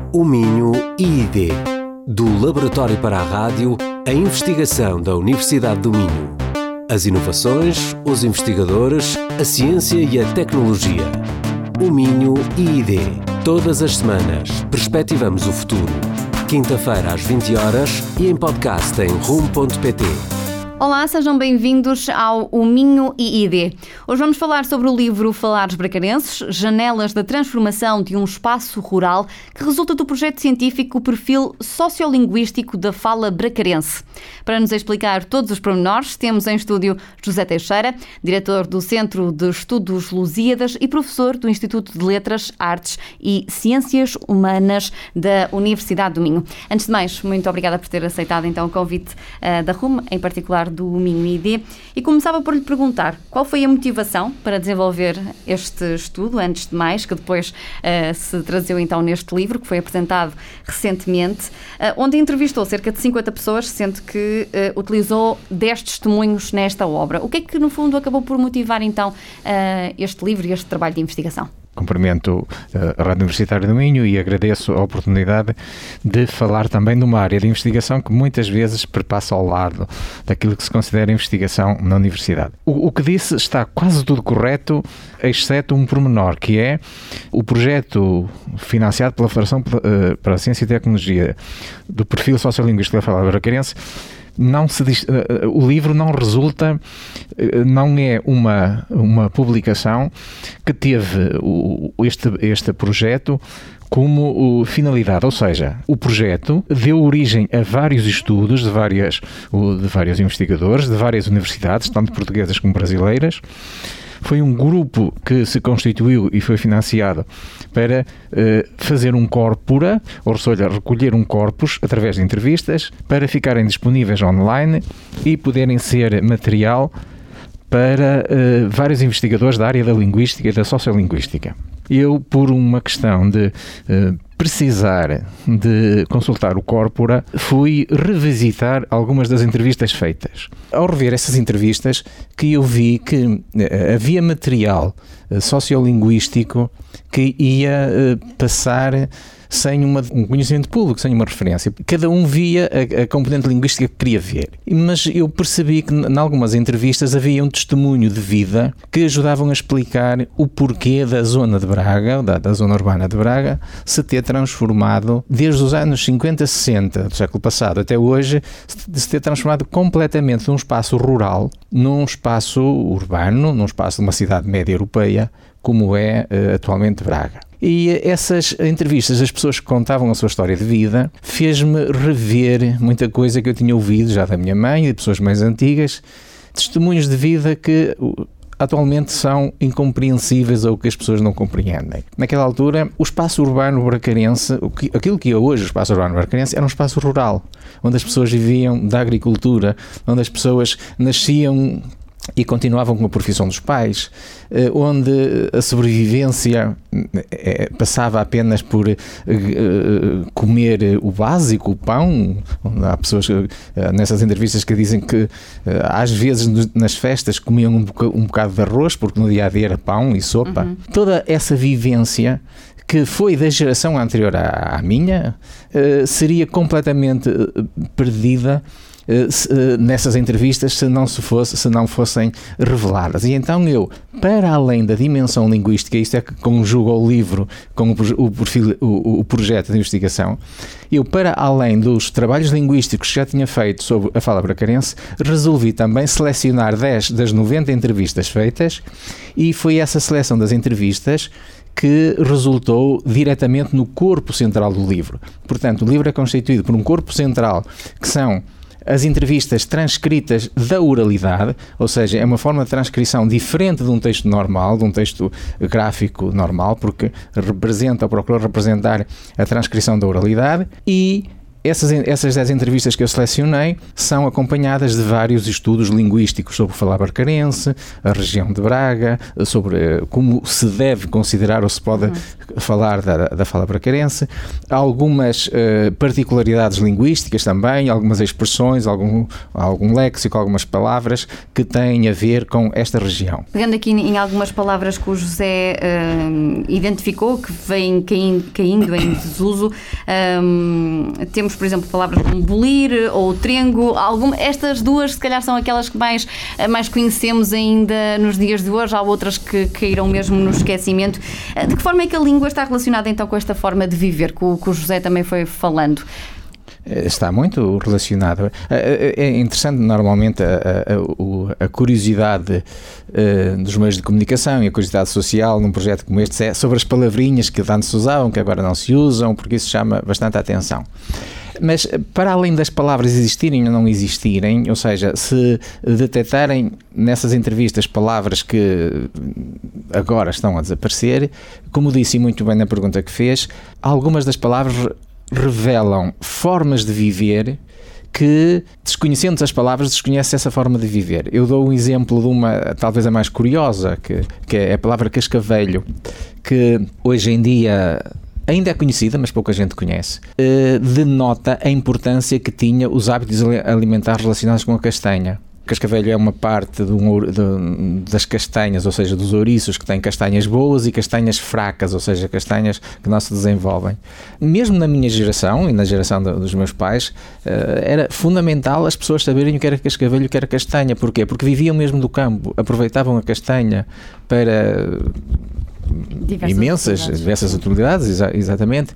O Minho IID. Do Laboratório para a Rádio, a investigação da Universidade do Minho. As inovações, os investigadores, a ciência e a tecnologia. O Minho IID. Todas as semanas, perspectivamos o futuro. Quinta-feira às 20 horas e em podcast em rum.pt. Olá, sejam bem-vindos ao O Minho IID. Hoje vamos falar sobre o livro Falares Bracarenses, Janelas da Transformação de um Espaço Rural, que resulta do projeto científico Perfil Sociolinguístico da Fala Bracarense. Para nos explicar todos os pormenores, temos em estúdio José Teixeira, diretor do Centro de Estudos Lusíadas e professor do Instituto de Letras, Artes e Ciências Humanas da Universidade do Minho. Antes de mais, muito obrigada por ter aceitado então o convite da RUM, em particular do Minho IID, e começava por lhe perguntar qual foi a motivação para desenvolver este estudo, antes de mais, que depois se traduziu então neste livro, que foi apresentado recentemente, onde entrevistou cerca de 50 pessoas, sendo que utilizou 10 testemunhos nesta obra. O que é que, no fundo, acabou por motivar então este livro e este trabalho de investigação? Cumprimento a Rádio Universitária do Minho e agradeço a oportunidade de falar também de uma área de investigação que muitas vezes perpassa ao lado daquilo que se considera investigação na universidade. O que disse está quase tudo correto, exceto um pormenor, que é o projeto financiado pela Federação para a Ciência e Tecnologia do Perfil Sociolinguístico da Fala Bracarense. O livro não resulta, não é uma publicação que teve este projeto como finalidade, ou seja, o projeto deu origem a vários estudos de vários investigadores, de várias universidades, tanto portuguesas como brasileiras. Foi um grupo que se constituiu e foi financiado para fazer um corpora, ou seja, recolher um corpus através de entrevistas para ficarem disponíveis online e poderem ser material para vários investigadores da área da linguística e da sociolinguística. Eu, por uma questão de precisar de consultar o corpora, fui revisitar algumas das entrevistas feitas. Ao rever essas entrevistas, que eu vi que havia material sociolinguístico que ia passar sem um conhecimento público, sem uma referência. Cada um via a componente linguística que queria ver. Mas eu percebi que em algumas entrevistas havia um testemunho de vida que ajudavam a explicar o porquê da zona de Braga, da zona urbana de Braga, se ter transformado, desde os anos 50, 60 do século passado até hoje, de se ter transformado completamente de um espaço rural num espaço urbano, num espaço de uma cidade média europeia, como é atualmente Braga. E essas entrevistas, as pessoas que contavam a sua história de vida, fez-me rever muita coisa que eu tinha ouvido já da minha mãe e de pessoas mais antigas, testemunhos de vida que atualmente são incompreensíveis ou que as pessoas não compreendem. Naquela altura, o espaço urbano bracarense, aquilo que é hoje o espaço urbano bracarense, era um espaço rural, onde as pessoas viviam da agricultura, onde as pessoas nasciam e continuavam com a profissão dos pais, onde a sobrevivência passava apenas por comer o básico, o pão. Há pessoas nessas entrevistas que dizem que às vezes nas festas comiam um bocado de arroz, porque no dia a dia era pão e sopa. Uhum. Toda essa vivência que foi da geração anterior à minha, seria completamente perdida nessas entrevistas se não fossem reveladas. E então eu, para além da dimensão linguística, isto é que conjuga o livro com o projeto de investigação, eu, para além dos trabalhos linguísticos que já tinha feito sobre a fala bracarense, resolvi também selecionar 10 das 90 entrevistas feitas, e foi essa seleção das entrevistas que resultou diretamente no corpo central do livro. Portanto, o livro é constituído por um corpo central, que são as entrevistas transcritas da oralidade, ou seja, é uma forma de transcrição diferente de um texto normal, de um texto gráfico normal, porque procura representar a transcrição da oralidade, e Essas 10 entrevistas que eu selecionei são acompanhadas de vários estudos linguísticos sobre o falar barcarense, a região de Braga, sobre como se deve considerar ou se pode falar da fala bracarense, algumas particularidades linguísticas também, algumas expressões, algum léxico, algumas palavras que têm a ver com esta região. Pegando aqui em algumas palavras que o José identificou, que vêm caindo em desuso, temos, por exemplo, palavras como bolir ou trengo. Estas duas, se calhar, são aquelas que mais conhecemos ainda nos dias de hoje. Há outras que caíram mesmo no esquecimento. De que forma é que a língua está relacionada, então, com esta forma de viver que o José também foi falando? Está muito relacionado. É interessante, normalmente, a curiosidade dos meios de comunicação e a curiosidade social num projeto como este é sobre as palavrinhas que antes se usavam, que agora não se usam, porque isso chama bastante a atenção. Mas, para além das palavras existirem ou não existirem, ou seja, se detectarem nessas entrevistas palavras que agora estão a desaparecer, como disse muito bem na pergunta que fez, algumas das palavras revelam formas de viver que, desconhecendo as palavras, desconhece essa forma de viver. Eu dou um exemplo de uma, talvez a mais curiosa, que é a palavra cascavelho, que hoje em dia ainda é conhecida, mas pouca gente conhece, denota a importância que tinha os hábitos alimentares relacionados com a castanha. Cascavelho é uma parte das castanhas, ou seja, dos ouriços, que têm castanhas boas e castanhas fracas, ou seja, castanhas que não se desenvolvem. Mesmo na minha geração e na geração dos meus pais, era fundamental as pessoas saberem o que era cascavelho e o que era castanha. Porquê? Porque viviam mesmo do campo, aproveitavam a castanha para diversas utilidades, exatamente.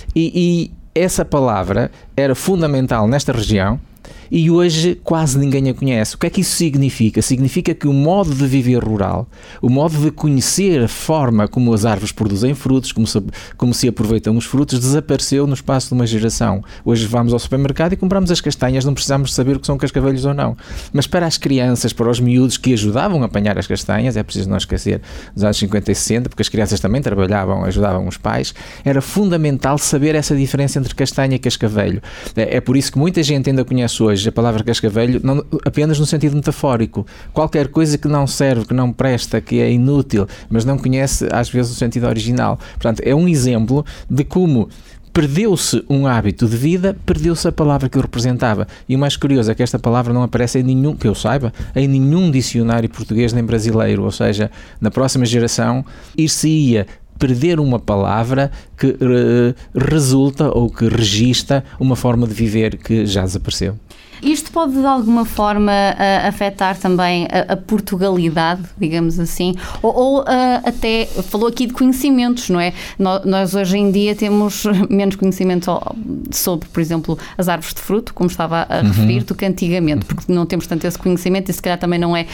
E essa palavra era fundamental nesta região e hoje quase ninguém a conhece. O que é que isso significa? Significa que o modo de viver rural, o modo de conhecer a forma como as árvores produzem frutos, como se aproveitam os frutos, desapareceu no espaço de uma geração. Hoje vamos ao supermercado e compramos as castanhas, não precisamos saber o que são cascavelhos ou não. Mas para as crianças, para os miúdos que ajudavam a apanhar as castanhas, é preciso não esquecer dos anos 50 e 60, porque as crianças também trabalhavam, ajudavam os pais, era fundamental saber essa diferença entre castanha e cascavelho. É por isso que muita gente ainda conhece hoje a palavra cascavelho não, apenas no sentido metafórico. Qualquer coisa que não serve, que não presta, que é inútil, mas não conhece às vezes o sentido original. Portanto, é um exemplo de como perdeu-se um hábito de vida, perdeu-se a palavra que o representava. E o mais curioso é que esta palavra não aparece em nenhum, que eu saiba, em nenhum dicionário português nem brasileiro. Ou seja, na próxima geração, ir-se-ia perder uma palavra que resulta ou que registra uma forma de viver que já desapareceu. Isto pode de alguma forma afetar também a Portugalidade, digamos assim, ou até, falou aqui de conhecimentos, não é? Nós hoje em dia temos menos conhecimento sobre, por exemplo, as árvores de fruto, como estava a referir, do que antigamente, porque não temos tanto esse conhecimento e se calhar também não é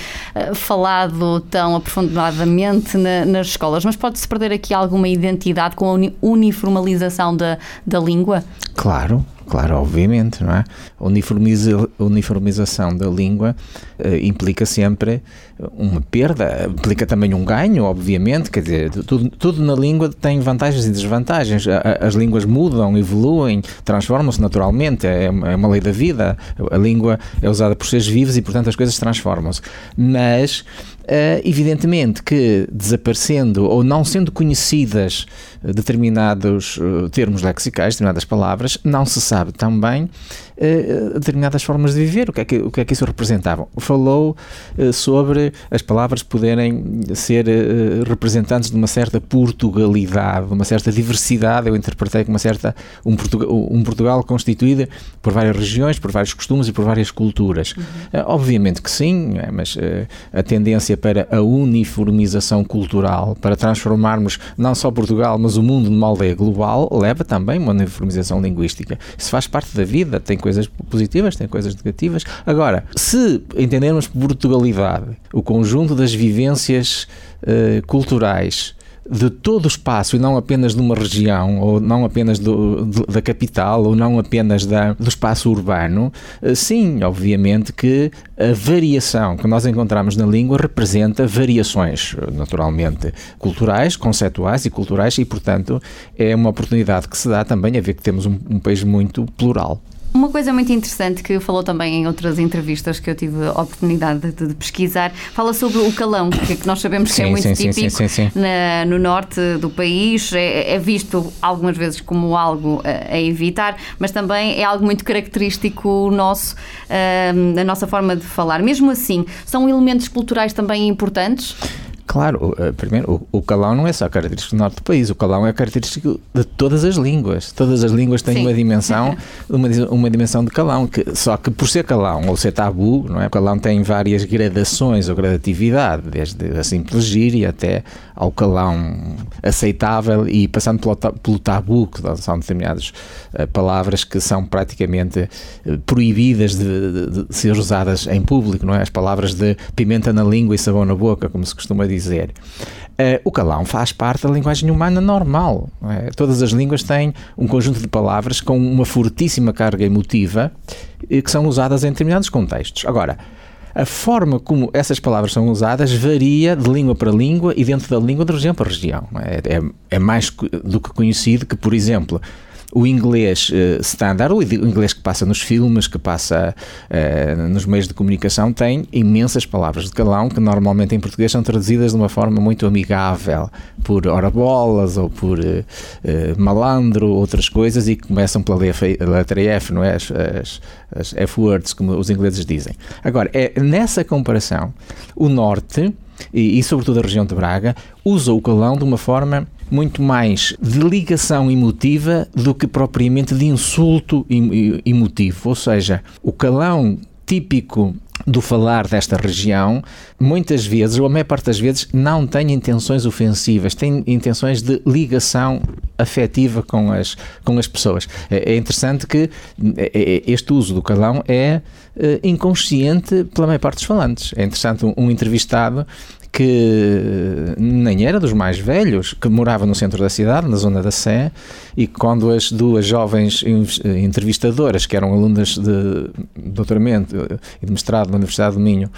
falado tão aprofundadamente nas escolas, mas pode-se perder aqui alguma identidade com a uniformalização da língua? Claro, obviamente, não é? A uniformização da língua implica sempre uma perda, implica também um ganho, obviamente, quer dizer, tudo na língua tem vantagens e desvantagens. As línguas mudam, evoluem, transformam-se naturalmente, é uma lei da vida. A língua é usada por seres vivos e, portanto, as coisas transformam-se. Mas, evidentemente que desaparecendo ou não sendo conhecidas determinados termos lexicais, determinadas palavras, não se sabe também determinadas formas de viver. O que é que isso representava? Falou sobre as palavras poderem ser representantes de uma certa Portugalidade, de uma certa diversidade. Eu interpretei como um Portugal constituído por várias regiões, por vários costumes e por várias culturas. Obviamente que sim, mas a tendência para a uniformização cultural, para transformarmos não só Portugal, mas o mundo numa aldeia global, leva também uma uniformização linguística. Isso faz parte da vida, tem coisas positivas, tem coisas negativas. Agora, se entendermos por Portugalidade o conjunto das vivências culturais de todo o espaço e não apenas de uma região, ou não apenas da capital, ou não apenas do espaço urbano, sim, obviamente que a variação que nós encontramos na língua representa variações, naturalmente, culturais, conceituais e culturais, e, portanto, é uma oportunidade que se dá também a ver que temos um país muito plural. Uma coisa muito interessante que falou também em outras entrevistas que eu tive a oportunidade de pesquisar, fala sobre o calão, que nós sabemos que é muito típico no norte do país, é visto algumas vezes como algo a evitar, mas também é algo muito característico nosso, da nossa forma de falar. Mesmo assim, são elementos culturais também importantes? Claro, primeiro, o calão não é só característico do norte do país, o calão é característico de todas as línguas. Todas as línguas têm uma dimensão de calão, só que por ser calão ou ser tabu, não é? O calão tem várias gradações ou gradatividade, desde a simples gíria até ao calão aceitável e passando pelo tabu, que são determinadas palavras que são praticamente proibidas de ser usadas em público, não é? As palavras de pimenta na língua e sabão na boca, como se costuma dizer. O calão faz parte da linguagem humana normal. Não é? Todas as línguas têm um conjunto de palavras com uma fortíssima carga emotiva que são usadas em determinados contextos. Agora, a forma como essas palavras são usadas varia de língua para língua e dentro da língua de região para região. É mais do que conhecido que, por exemplo, o inglês standard, o inglês que passa nos filmes, que passa nos meios de comunicação, tem imensas palavras de calão que normalmente em português são traduzidas de uma forma muito amigável por ora-bolas ou por malandro, outras coisas, e que começam pela letra F, não é? As F-words, como os ingleses dizem. Agora, nessa comparação, o norte, e sobretudo a região de Braga, usa o calão de uma forma muito mais de ligação emotiva do que propriamente de insulto emotivo. Ou seja, o calão típico do falar desta região, muitas vezes, ou a maior parte das vezes, não tem intenções ofensivas, tem intenções de ligação afetiva com as pessoas. É interessante que este uso do calão é inconsciente pela maior parte dos falantes. É interessante um entrevistado que nem era dos mais velhos, que morava no centro da cidade, na zona da Sé, e quando as duas jovens entrevistadoras, que eram alunas de doutoramento e de mestrado na Universidade do Minho,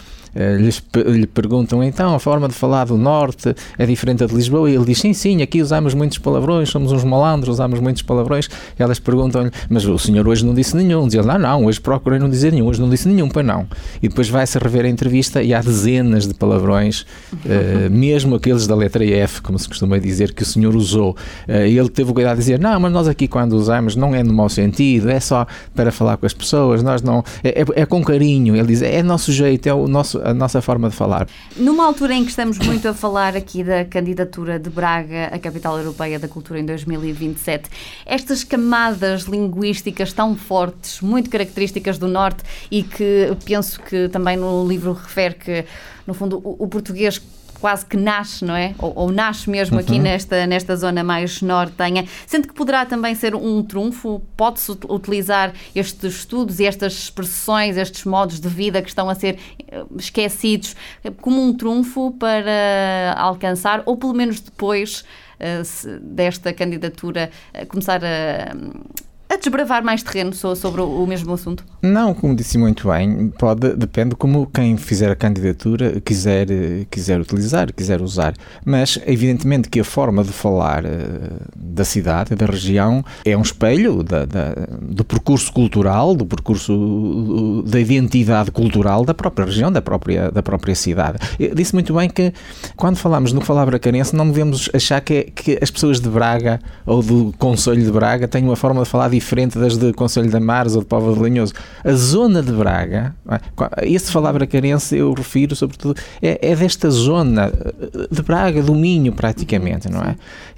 lhe perguntam, então, a forma de falar do Norte é diferente da de Lisboa? E ele diz, sim, aqui usamos muitos palavrões, somos uns malandros, usamos muitos palavrões. E elas perguntam-lhe, mas o senhor hoje não disse nenhum? Diz ele, não, hoje procurei não dizer nenhum, hoje não disse nenhum, pois não. E depois vai-se rever a entrevista e há dezenas de palavrões, mesmo aqueles da letra F, como se costuma dizer, que o senhor usou. E ele teve o cuidado de dizer, não, mas nós aqui quando usamos não é no mau sentido, é só para falar com as pessoas, nós não, é com carinho. Ele diz, é nosso jeito, é a nossa forma de falar. Numa altura em que estamos muito a falar aqui da candidatura de Braga à Capital Europeia da Cultura em 2027, estas camadas linguísticas tão fortes, muito características do Norte, e que penso que também no livro refere que, no fundo, o português quase que nasce, não é? Ou nasce mesmo aqui nesta zona mais nortenha. Sente que poderá também ser um trunfo? Pode-se utilizar estes estudos e estas expressões, estes modos de vida que estão a ser esquecidos como um trunfo para alcançar, ou pelo menos depois desta candidatura começar a desbravar mais terreno sobre o mesmo assunto? Não, como disse muito bem, depende como quem fizer a candidatura quiser utilizar, quiser usar. Mas, evidentemente que a forma de falar da cidade, da região, é um espelho do percurso cultural, do percurso da identidade cultural da própria região, da própria cidade. Eu disse muito bem que, quando falamos no falar bracarense, não devemos achar que as pessoas de Braga ou do Concelho de Braga têm uma forma de falar diferente das de Concelho de Mares ou de Póvoa de Lanhoso. A zona de Braga, esse falar bracarense eu refiro sobretudo, é desta zona de Braga, do Minho praticamente, não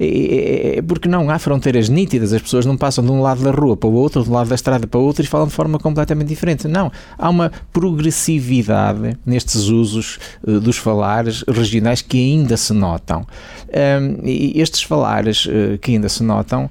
é? Porque não há fronteiras nítidas, as pessoas não passam de um lado da rua para o outro, de um lado da estrada para o outro e falam de forma completamente diferente. Não, há uma progressividade nestes usos dos falares regionais que ainda se notam. E estes falares que ainda se notam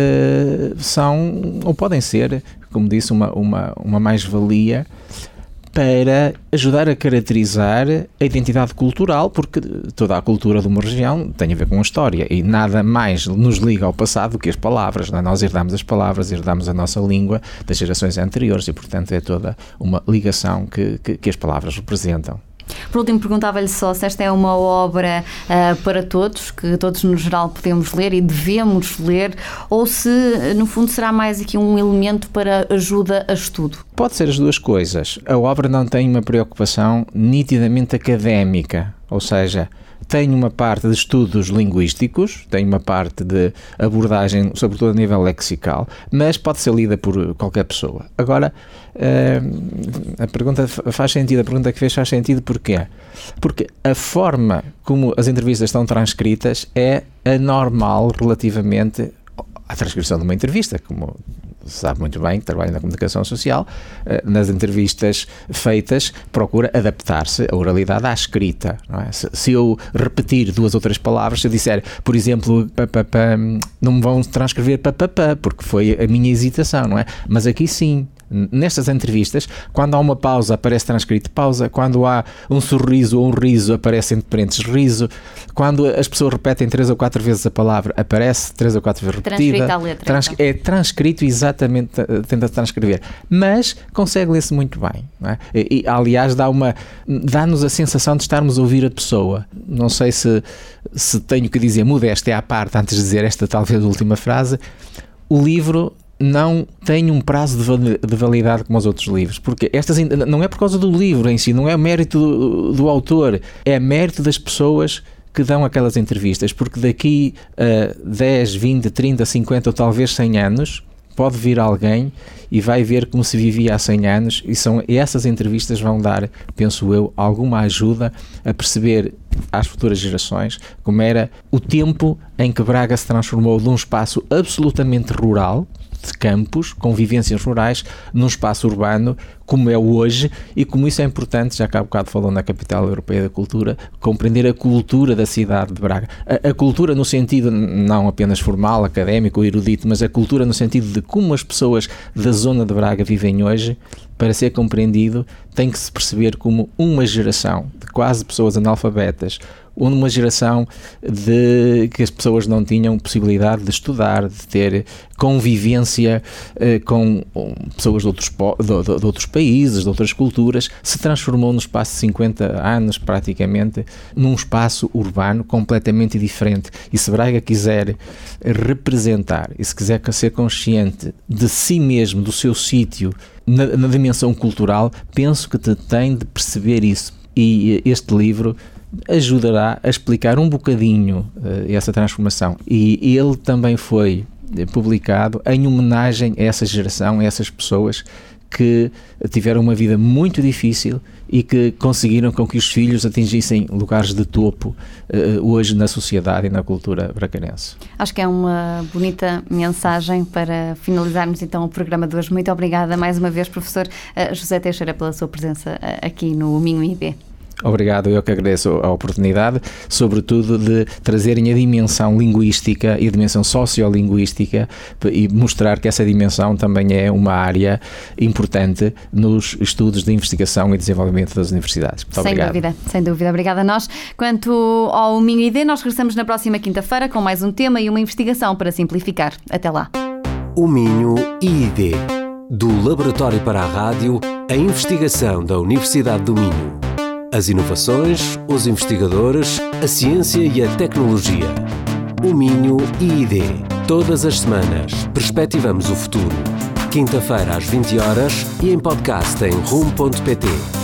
são, ou podem ser, como disse, uma mais-valia para ajudar a caracterizar a identidade cultural, porque toda a cultura de uma região tem a ver com a história e nada mais nos liga ao passado do que as palavras. Não é? Nós herdamos as palavras, herdamos a nossa língua das gerações anteriores e, portanto, é toda uma ligação que as palavras representam. Por último, perguntava-lhe só se esta é uma obra para todos, que todos no geral podemos ler e devemos ler, ou se no fundo será mais aqui um elemento para ajuda a estudo. Pode ser as duas coisas. A obra não tem uma preocupação nitidamente académica, ou seja, tem uma parte de estudos linguísticos, tem uma parte de abordagem, sobretudo a nível lexical, mas pode ser lida por qualquer pessoa. Agora, a pergunta faz sentido, a pergunta que fez faz sentido porquê? Porque a forma como as entrevistas estão transcritas é anormal relativamente à transcrição de uma entrevista, como sabe muito bem, que trabalha na comunicação social, nas entrevistas feitas, procura adaptar-se a oralidade à escrita. Não é? Se eu repetir 2 ou 3 palavras, se eu disser, por exemplo, não me vão transcrever papapá, porque foi a minha hesitação, não é? Mas aqui sim. Nestas entrevistas, quando há uma pausa, aparece transcrito pausa, quando há um sorriso ou um riso, aparece entre parênteses riso, quando as pessoas repetem 3 ou 4 vezes a palavra, aparece 3 ou 4 vezes repetida. Transcrita a letra. É transcrito exatamente, tenta transcrever, mas consegue ler-se muito bem. Não é? E, aliás, dá-nos a sensação de estarmos a ouvir a pessoa. Não sei se tenho que dizer modéstia à parte, antes de dizer esta talvez última frase, o livro não tem um prazo de validade como os outros livros, porque não é por causa do livro em si, não é mérito do autor, é mérito das pessoas que dão aquelas entrevistas, porque daqui a 10, 20, 30, 50 ou talvez 100 anos pode vir alguém e vai ver como se vivia há 100 anos e essas entrevistas vão dar, penso eu, alguma ajuda a perceber às futuras gerações como era o tempo em que Braga se transformou de um espaço absolutamente rural, de campos, com vivências rurais, num espaço urbano, como é hoje, e como isso é importante, já que há bocado falou na Capital Europeia da Cultura, compreender a cultura da cidade de Braga. A cultura no sentido não apenas formal, académico ou erudito, mas a cultura no sentido de como as pessoas da zona de Braga vivem hoje, para ser compreendido, tem que se perceber como uma geração de quase pessoas analfabetas, ou numa geração de que as pessoas não tinham possibilidade de estudar, de ter convivência com pessoas de outros países, de outras culturas, se transformou no espaço de 50 anos praticamente num espaço urbano completamente diferente. E se Braga quiser representar e se quiser ser consciente de si mesmo, do seu sítio, na dimensão cultural, penso que tem de perceber isso. E este livro ajudará a explicar um bocadinho essa transformação. E ele também foi publicado em homenagem a essa geração, a essas pessoas que tiveram uma vida muito difícil e que conseguiram com que os filhos atingissem lugares de topo hoje na sociedade e na cultura bracarense. Acho que é uma bonita mensagem para finalizarmos então o programa de hoje. Muito obrigada mais uma vez, professor José Teixeira, pela sua presença aqui no Minho ID. Obrigado, eu que agradeço a oportunidade, sobretudo de trazerem a dimensão linguística e a dimensão sociolinguística e mostrar que essa dimensão também é uma área importante nos estudos de investigação e desenvolvimento das universidades. Muito obrigado. Sem dúvida. Obrigada a nós. Quanto ao Minho ID, nós regressamos na próxima quinta-feira com mais um tema e uma investigação para simplificar. Até lá. O Minho ID, do Laboratório para a Rádio, a investigação da Universidade do Minho. As inovações, os investigadores, a ciência e a tecnologia. O Minho ID. Todas as semanas, perspectivamos o futuro. Quinta-feira às 20 horas e em podcast em rum.pt.